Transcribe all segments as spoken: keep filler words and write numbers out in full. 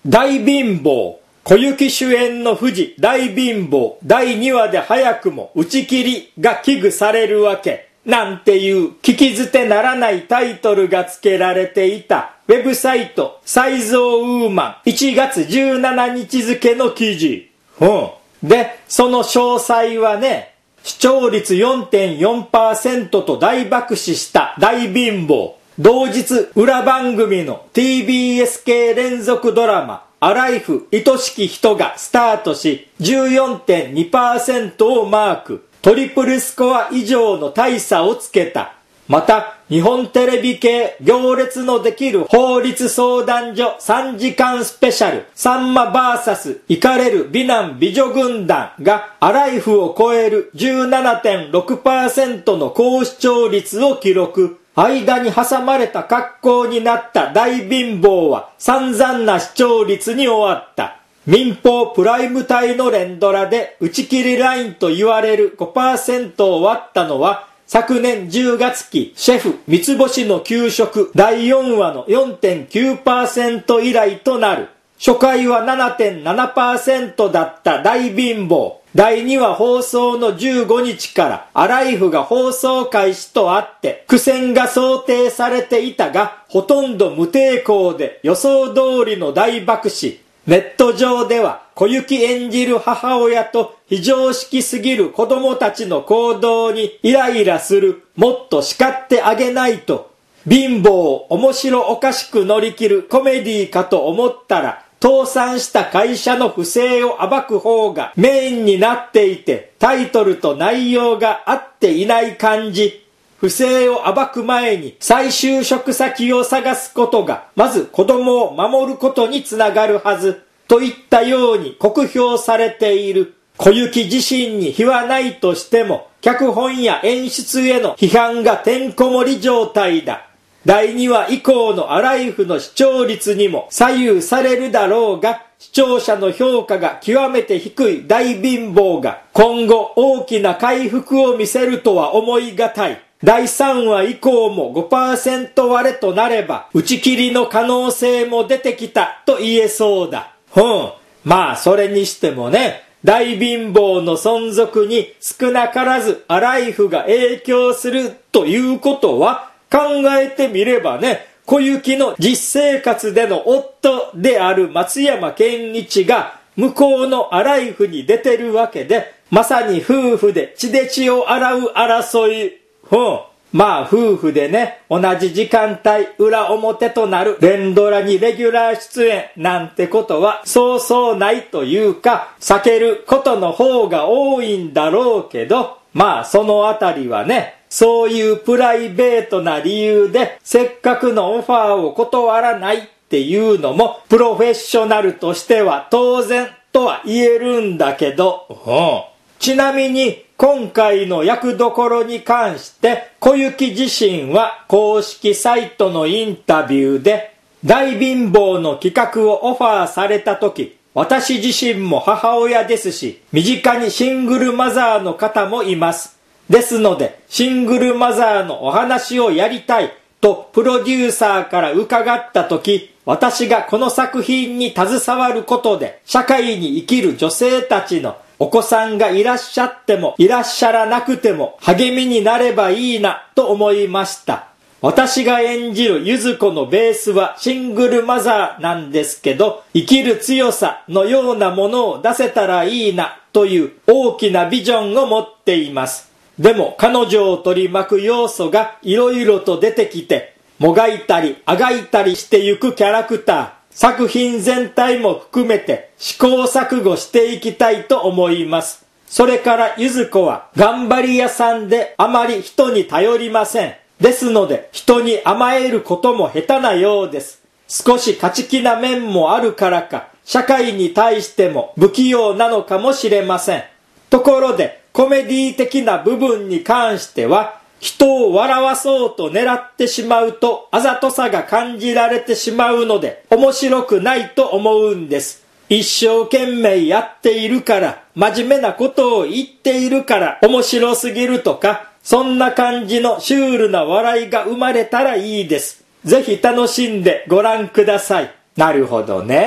大貧乏、小雪主演の富士大貧乏だいにわで早くも打ち切りが危惧されるわけ。なんていう聞き捨てならないタイトルが付けられていたウェブサイト才蔵ウーマンいちがつじゅうしちにち付の記事。うん。で、その詳細はね、視聴率 よんてんよんパーセント と大爆死した大貧乏。同日裏番組の ティービーエス 系連続ドラマアライフ愛しき人がスタートし じゅうよんてんにパーセント をマーク。トリプルスコア以上の大差をつけた。また、日本テレビ系行列のできる法律相談所さんじかんスペシャルさんま ブイエス イカれる美男美女軍団がアライフを超える じゅうななてんろくパーセント の高視聴率を記録。間に挟まれた格好になった大貧乏は散々な視聴率に終わった。民放プライム帯の連ドラで打ち切りラインと言われる ごパーセント を割ったのは昨年じゅうがつ期シェフ三つ星の給食だいよんわの よんてんきゅうパーセント 以来となる。初回は ななてんななパーセント だった大貧乏。だいにわ放送のじゅうごにちからアライフが放送開始とあって苦戦が想定されていたがほとんど無抵抗で予想通りの大爆死。ネット上では小雪演じる母親と非常識すぎる子供たちの行動にイライラする、もっと叱ってあげないと、貧乏を面白おかしく乗り切るコメディかと思ったら、倒産した会社の不正を暴く方がメインになっていて、タイトルと内容が合っていない感じ。不正を暴く前に再就職先を探すことがまず子供を守ることにつながるはずといったように酷評されている。小雪自身に非はないとしても脚本や演出への批判がてんこ盛り状態だ。だいにわ以降のアライフの視聴率にも左右されるだろうが、視聴者の評価が極めて低い大貧乏が今後大きな回復を見せるとは思いがたい。だいさんわ以降も ごパーセント 割れとなれば打ち切りの可能性も出てきたと言えそうだ。うん。まあそれにしてもね、大貧乏の存続に少なからずアライフが影響するということは考えてみればね、小雪の実生活での夫である松山ケンイチが向こうのアライフに出てるわけで、まさに夫婦で血で血を洗う争い。うん。まあ夫婦でね、同じ時間帯裏表となる連ドラにレギュラー出演なんてことはそうそうないというか、避けることの方が多いんだろうけど、まあそのあたりはね、そういうプライベートな理由でせっかくのオファーを断らないっていうのもプロフェッショナルとしては当然とは言えるんだけど、うん、ちなみに今回の役どころに関して小雪自身は公式サイトのインタビューで、大貧乏の企画をオファーされた時、私自身も母親ですし、身近にシングルマザーの方もいます。ですのでシングルマザーのお話をやりたいとプロデューサーから伺った時、私がこの作品に携わることで社会に生きる女性たちのお子さんがいらっしゃってもいらっしゃらなくても励みになればいいなと思いました。私が演じるゆず子のベースはシングルマザーなんですけど、生きる強さのようなものを出せたらいいなという大きなビジョンを持っています。でも彼女を取り巻く要素がいろいろと出てきて、もがいたりあがいたりしてゆくキャラクター、作品全体も含めて試行錯誤していきたいと思います。それからゆず子は頑張り屋さんであまり人に頼りません。ですので人に甘えることも下手なようです。少し勝ち気な面もあるからか、社会に対しても不器用なのかもしれません。ところでコメディ的な部分に関しては、人を笑わそうと狙ってしまうとあざとさが感じられてしまうので面白くないと思うんです。一生懸命やっているから、真面目なことを言っているから面白すぎるとか、そんな感じのシュールな笑いが生まれたらいいです。ぜひ楽しんでご覧ください。なるほどね。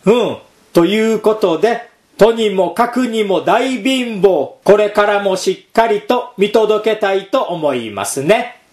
うん。ということで、とにもかくにも大貧乏、これからもしっかりと見届けたいと思いますね。